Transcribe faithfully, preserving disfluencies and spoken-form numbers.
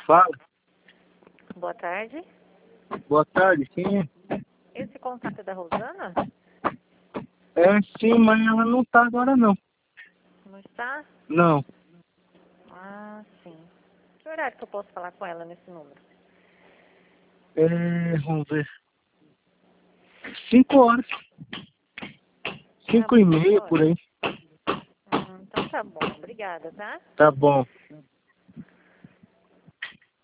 Fala. Boa tarde. Boa tarde, quem é? Esse contato é da Rosana? É, sim, mas ela não tá agora não. Não está? Não. Ah, sim. Que horário que eu posso falar com ela nesse número? É, vamos ver. Cinco horas. Ah, Cinco e meia, agora? por aí. Hum, então tá bom. Obrigada, tá? Tá bom.